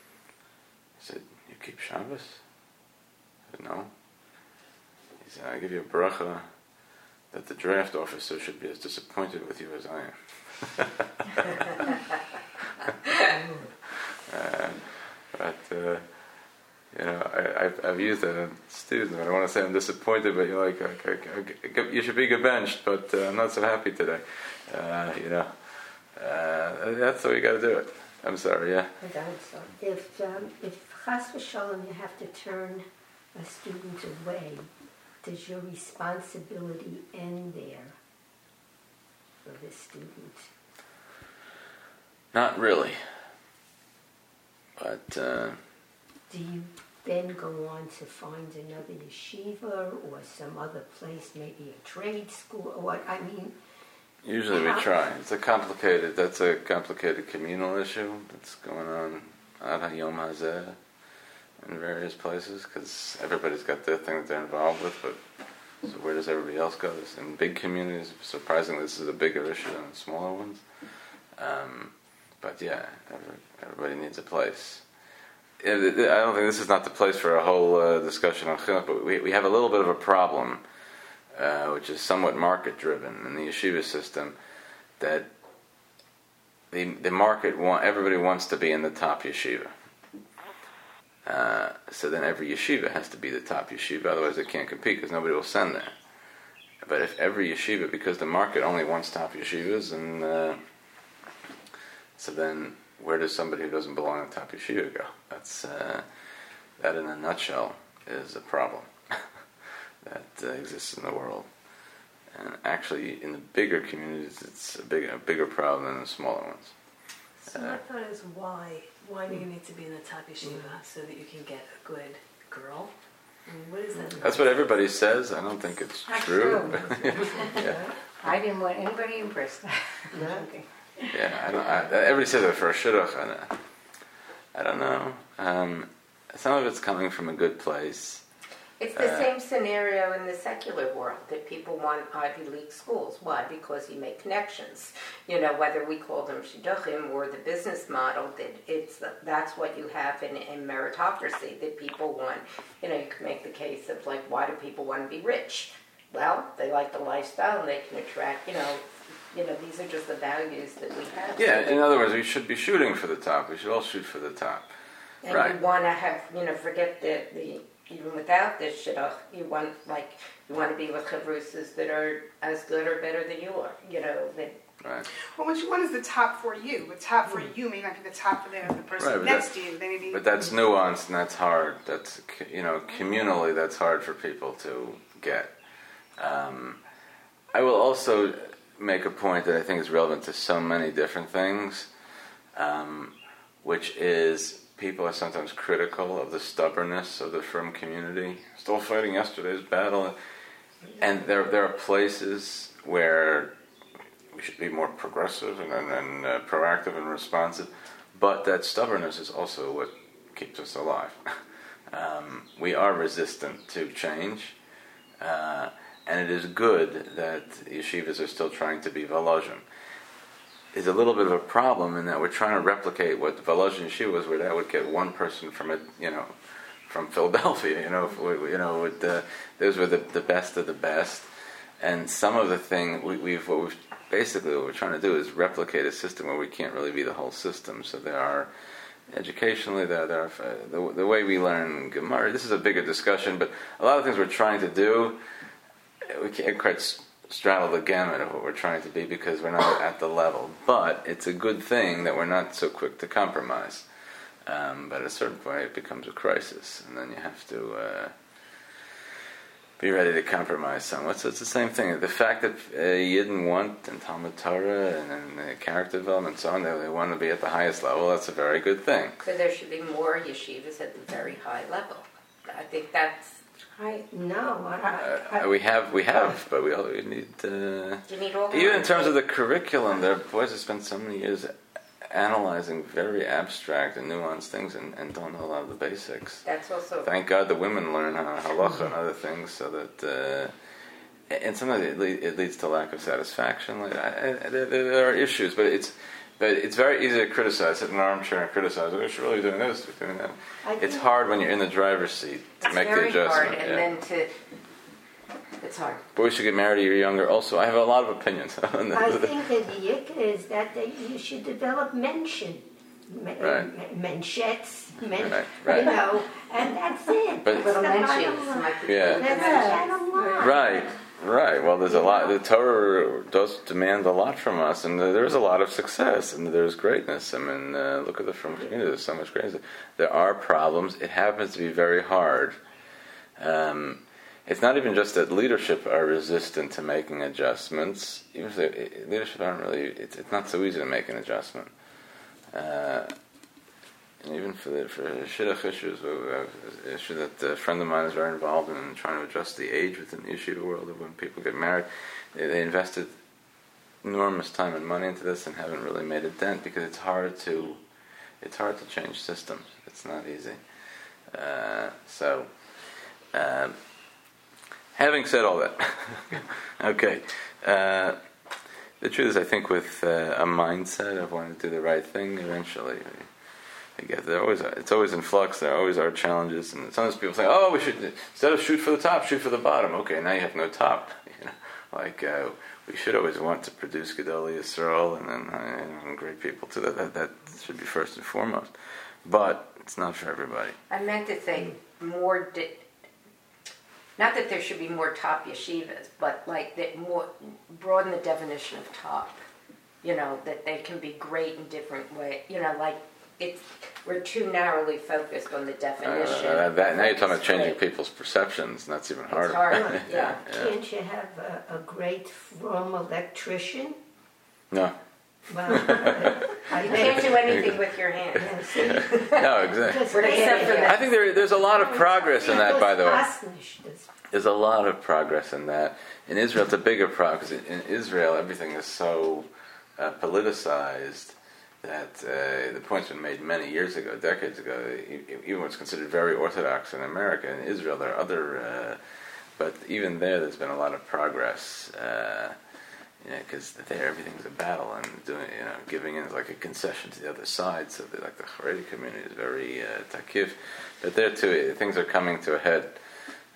He said, "You keep Shabbos?" I said, "No." He said, "I give you a bracha that the draft officer should be as disappointed with you as I am." uh, but uh, you know, I, I've, I've used it in students. I don't want to say I'm disappointed, but you're like, okay, okay, you should be gebenched, but uh, I'm not so happy today. Uh, you know, uh, that's the way you got to do it. I'm sorry, yeah. If um, if chas v'shalom you have to turn a student away, does your responsibility end there for the student? Not really. But uh, do you then go on to find another yeshiva or some other place, maybe a trade school or what? I mean, usually we try. It's a complicated. That's a complicated communal issue that's going on ad hayom hazeh in various places because everybody's got their thing that they're involved with. But so where does everybody else go? In big communities, surprisingly, this is a bigger issue than smaller ones. Um, But yeah, everybody needs a place. I don't think this is not the place for a whole uh, discussion on chinuch, but we, we have a little bit of a problem, uh, which is somewhat market-driven in the yeshiva system, that the the market want everybody wants to be in the top yeshiva. Uh, so then every yeshiva has to be the top yeshiva, otherwise they can't compete because nobody will send there. But if every yeshiva, because the market only wants top yeshivas, and uh, so then, where does somebody who doesn't belong in top yeshiva go? That's uh, that, in a nutshell, is a problem that uh, exists in the world. And actually, in the bigger communities, it's a big, a bigger problem than the smaller ones. So my thought is, why? Why do you need to be in the top yeshiva so that you can get a good girl? I mean, what is that? That's what everybody says. I don't think it's Not true. true. yeah. I didn't want anybody impressed. Okay. Yeah, I don't. I, everybody says it for a shidduch. I don't, I don't know. Um, some of it's coming from a good place. It's the Uh, same scenario in the secular world, that people want Ivy League schools. Why? Because you make connections. You know, whether we call them shidduchim or the business model, that it's that's what you have in, in meritocracy, that people want. You know, you can make the case of, like, why do people want to be rich? Well, they like the lifestyle and they can attract, you know, you know, these are just the values that we have. Yeah, in other words, we should be shooting for the top. We should all shoot for the top. And Right. you want to have, you know, forget the, the even without this shidduch, you want, like, you want to be with chavrusas that are as good or better than you are, you know, that. Right. Well, what you want is the top for you. The top for you may not be the top for the, the person Right, but next that- to you. They may be. But that's nuanced and that's hard. That's, you know, communally that's hard for people to get. Um, I will also make a point that I think is relevant to so many different things, um, which is people are sometimes critical of the stubbornness of the frum community. Still fighting yesterday's battle. And there, there are places where we should be more progressive and, and, and uh, proactive and responsive, but that stubbornness is also what keeps us alive. um, we are resistant to change, uh, and it is good that yeshivas are still trying to be Volozhin. It's a little bit of a problem in that we're trying to replicate what Volozhin yeshiva was, where that would get one person from a, you know, from Philadelphia, you know, if we, you know, with the, those were the, the best of the best, and some of the thing we, we've what we've basically what we're trying to do is replicate a system where we can't really be the whole system. So there are educationally there there are, uh, the, the way we learn Gemara. This is a bigger discussion, but a lot of things we're trying to do, we can't quite straddle the gamut of what we're trying to be because we're not at the level. But it's a good thing that we're not so quick to compromise. Um, but at a certain point, it becomes a crisis, and then you have to uh, be ready to compromise somewhat. So it's the same thing. The fact that uh, Yidden want, and Talmud Torah, and, and uh, character development, and so on, they, they want to be at the highest level, that's a very good thing. So there should be more yeshivas at the very high level. I think that's. I, no, I, I, Uh, we have, we have, but we, all, we need... Uh, You need all. even in terms of the curriculum, there are boys who spend so many years analyzing very abstract and nuanced things and, and don't know a lot of the basics. That's also. Thank God the women learn uh, halacha and other things, so that uh, and sometimes it, le- it leads to lack of satisfaction. Like, I, I, there, there are issues, but it's but it's very easy to criticize, sit in an armchair and criticize. Oh, we should really be doing this, we're doing that. I It's think- hard when you're in the driver's seat to It's make the very adjustment. hard, and yeah. then to. It's hard. Boys should get married a year younger. Also, I have a lot of opinions on I that. think that the yik is that they, you should develop mention. Men, Right. Menschets, men, Right, right. you know, and that's it. But- That's Little the bottom mentions line. might be. Yeah. That's the bottom line. Right, right. Well, there's a lot. The Torah does demand a lot from us, and there's a lot of success, and there's greatness. I mean, uh, look at the Frum community. There's so much greatness. There are problems. It happens to be very hard. Um, it's not even just that leadership are resistant to making adjustments. Even if they, leadership aren't really. It's, it's not so easy to make an adjustment. Uh, and even for the for shidduch issues, an issue that a friend of mine is very involved in, trying to adjust the age within the yeshiva world of when people get married. They, they invested enormous time and money into this and haven't really made a dent because it's hard to it's hard to change systems. It's not easy. Uh, so, um, having said all that, okay. Uh, the truth is, I think with uh, a mindset of wanting to do the right thing, eventually. I guess there always are, it's always in flux. There always are challenges, and sometimes people say, "Oh, we should instead of shoot for the top, shoot for the bottom." Okay, now you have no top. You know, like uh, we should always want to produce Gedolei Yisrael and then uh, you know, great people too. That, that that should be first and foremost. But it's not for everybody. I meant to say more. Di- not that there should be more top yeshivas, but like that more broaden the definition of top. You know, that they can be great in different ways. You know, like. It's, we're too narrowly focused on the definition. Uh, uh, that, now you're talking about It's changing great. people's perceptions, and that's even harder. It's hard, Right. yeah. yeah. Can't you have a, a great from electrician? No. Well, I You bet- can't do anything with your hands. Yeah, see? No, exactly. Because Except for they- that. I think there, there's a lot of progress in that, by the way. Asnish, this- There's a lot of progress in that. In Israel, it's a bigger problem because in Israel, everything is so uh, politicized that uh, the point's been made many years ago, decades ago. Even what's considered very orthodox in America, in Israel, there are other. Uh, but even there, there's been a lot of progress. Uh, you know, because there everything's a battle, and doing, you know, giving in is like a concession to the other side. So, like the Haredi community is very uh, takif, but there too, things are coming to a head.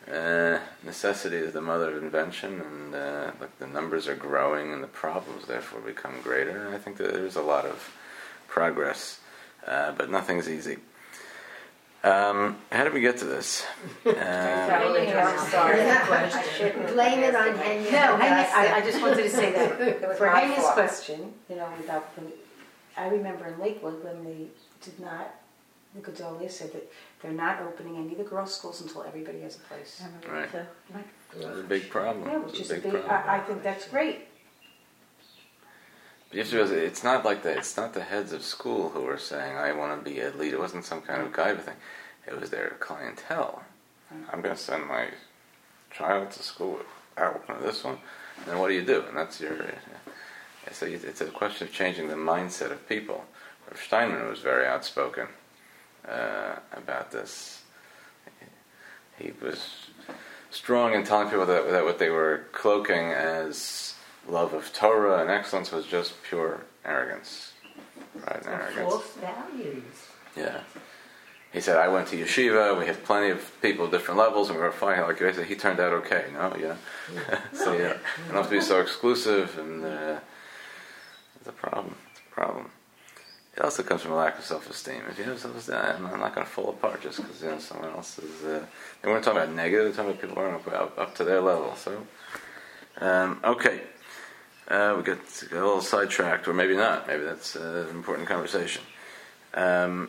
uh, necessity is the mother of invention, and uh, like the numbers are growing, and the problems therefore become greater. And I think that there's a lot of progress, uh, but nothing's easy. Um, how did we get to this? Uh, I'm sorry. I shouldn't Blame it on have asked Henya. No, Hanya, I, I just wanted to say that It was for my Hanya's fault. question, you know, without, I remember in Lakewood when they did not, the Gedolia said that they're not opening any of the girls' schools until everybody has a place. Right. So, It's a big problem. yeah, which It's is a a big big, problem. I, I think that's great. But you have to realize it's not like that. It's not the heads of school who are saying, "I want to be a leader." It wasn't some kind of gaiva thing. It was their clientele. I'm going to send my child to school without one of this one. And then what do you do? And that's your. Uh, so it's a question of changing the mindset of people. Rav Steinman was very outspoken uh, about this. He was strong in telling people that, that what they were cloaking as love of Torah and excellence was just pure arrogance. Pride and arrogance. False values. Yeah. He said, I went to yeshiva, we had plenty of people of different levels, and we were fighting like you said, he turned out okay, no? Yeah. So, yeah, you don't have to be so exclusive, and uh, it's a problem. It's a problem. It also comes from a lack of self-esteem. If you have self-esteem, I'm I'm not going to fall apart just because you know, someone else is... Uh, they weren't talking about negative, they're talking about people who aren't up, up to their level. So, um, okay. Uh, we got a little sidetracked, or maybe not. Maybe that's uh, an important conversation. Um,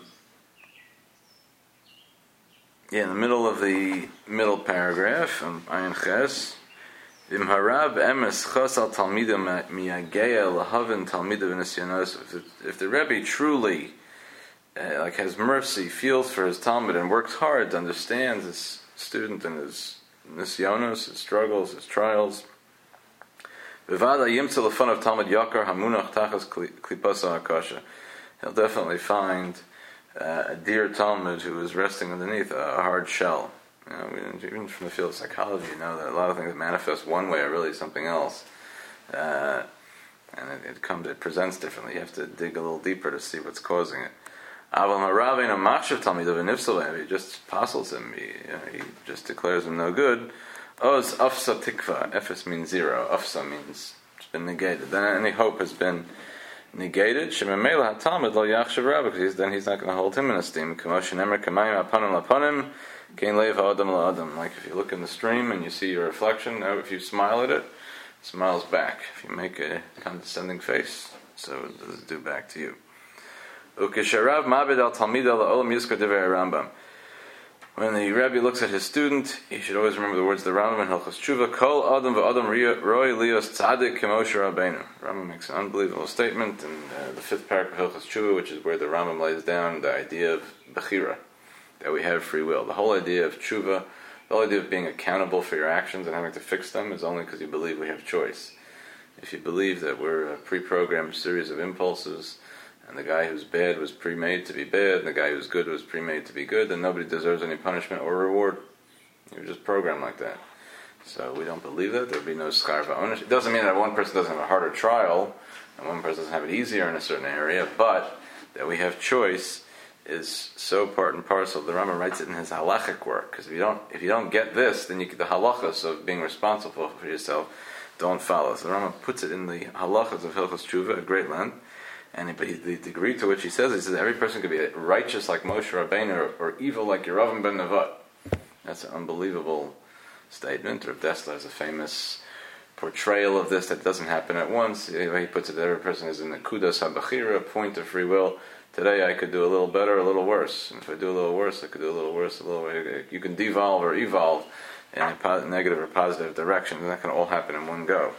yeah, in the middle of the middle paragraph, um, Ayin Ches, V'im harav emes chas al talmidim miyageya lahavin talmidim v'nisyonos. If the Rebbe truly uh, like has mercy, feels for his Talmud, and works hard to understand his student and his nisyonos, his struggles, his trials, v'vada yimtza lefan of Talmud yakar hamunach tachas klipasa hakasha. He'll definitely find uh, a dear Talmud who is resting underneath a, a hard shell. You know, we, even from the field of psychology, you know that a lot of things that manifest one way are really something else, uh, and it, it comes, it presents differently. You have to dig a little deeper to see what's causing it. Aval harav eino machshav talmidav v'nifsal. He just apostles him. He, you know, he just declares him no good. Oz afsa tikva. Ephes means zero. Afsa means it's been negated. Then any hope has been negated. Shememela hatalmid lo yachshav rabba, because then he's not going to hold him in esteem. Kamoshin emer kamayim apanim lapanim. Kain leiv ha'adam la'adam. Like if you look in the stream and you see your reflection, now if you smile at it, it smiles back. If you make a condescending face, so it does do back to you. Ukesharav mabed al talmid al olam yizkar divrei Rambam. When the Rebbe looks at his student, he should always remember the words of the Rambam in Hilchos Tshuva. Kol adam v'adam roi lios tzadik k'moshe Rabbeinu. Rambam makes an unbelievable statement in uh, the fifth paragraph of Hilchos Tshuva, which is where the Rambam lays down the idea of bechira, that we have free will. The whole idea of tshuva, the whole idea of being accountable for your actions and having to fix them is only because you believe we have choice. If you believe that we're a pre-programmed series of impulses, and the guy who's bad was pre-made to be bad, and the guy who's good was pre-made to be good, then nobody deserves any punishment or reward. You're just programmed like that. So we don't believe that. There would be no schar va'onesh. It doesn't mean that one person doesn't have a harder trial, and one person doesn't have it easier in a certain area, but that we have choice is so part and parcel. The Rambam writes it in his halachic work, because if you don't, if you don't get this, then you get the halachas of being responsible for yourself don't follow. So the Rambam puts it in the halachas of Hilchos Tshuva at great length, and he, the degree to which he says, he says every person could be righteous like Moshe Rabbeinu or, or evil like Yeravim ben Nevat. That's an unbelievable statement. Rav Dessler has a famous portrayal of this that doesn't happen at once. He, he puts it that every person is in the kudas habachira, point of free will. Today I could do a little better, a little worse. And if I do a little worse, I could do a little worse, a little worse. You can devolve or evolve in a po- negative or positive direction. And that can all happen in one go.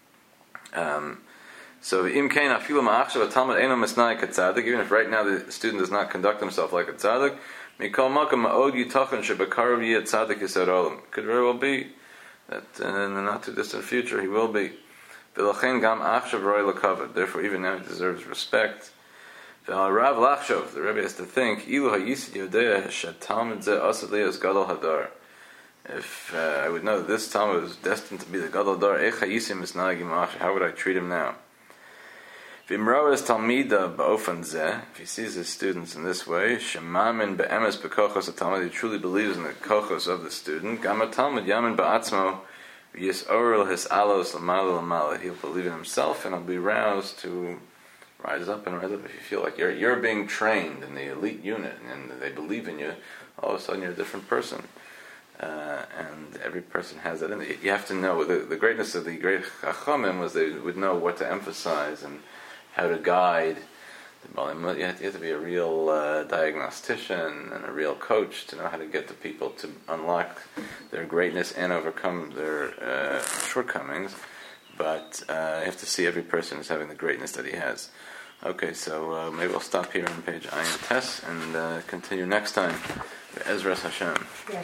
Um, so, im kain afilu ma'achshav talmud eino misnai katzadik. Even if right now the student does not conduct himself like a tzaddik, mikol makam ma'od yitachan shebakarav yeh tzaddik yisad olam. Could very well be that in the not too distant future he will be. V'lachein gam achshav roi l'kavod. Therefore, even now he deserves respect. Rav Lachshov, the Rebbe has to think, Ilu hayisid yodea shetalmud ze asad lias gadol hadar. If uh, I would know that this Talmud is destined to be the gadol hadar, ech hayisim misnagim ma'ach, how would I treat him now? V'imroes talmida ba'ofan zeh, if he sees his students in this way, shemamin be'emes bekochos hatalmid, he truly believes in the kochos of the student. Gam hatalmid yamin ba'atzmo v'yisorel his alos l'mala l'mala. He'll believe in himself and he'll be roused to rise up and rise up. If you feel like you're you're being trained in the elite unit and they believe in you, all of a sudden you're a different person. Uh, and every person has that in it. You have to know, the, the greatness of the great Chachamim was they would know what to emphasize and how to guide. You have to, you have to be a real uh, diagnostician and a real coach to know how to get the people to unlock their greatness and overcome their uh, shortcomings. But uh, you have to see every person as having the greatness that he has. Okay, so uh, maybe we'll stop here on page Ayin Tes and uh, continue next time. Ezras Hashem.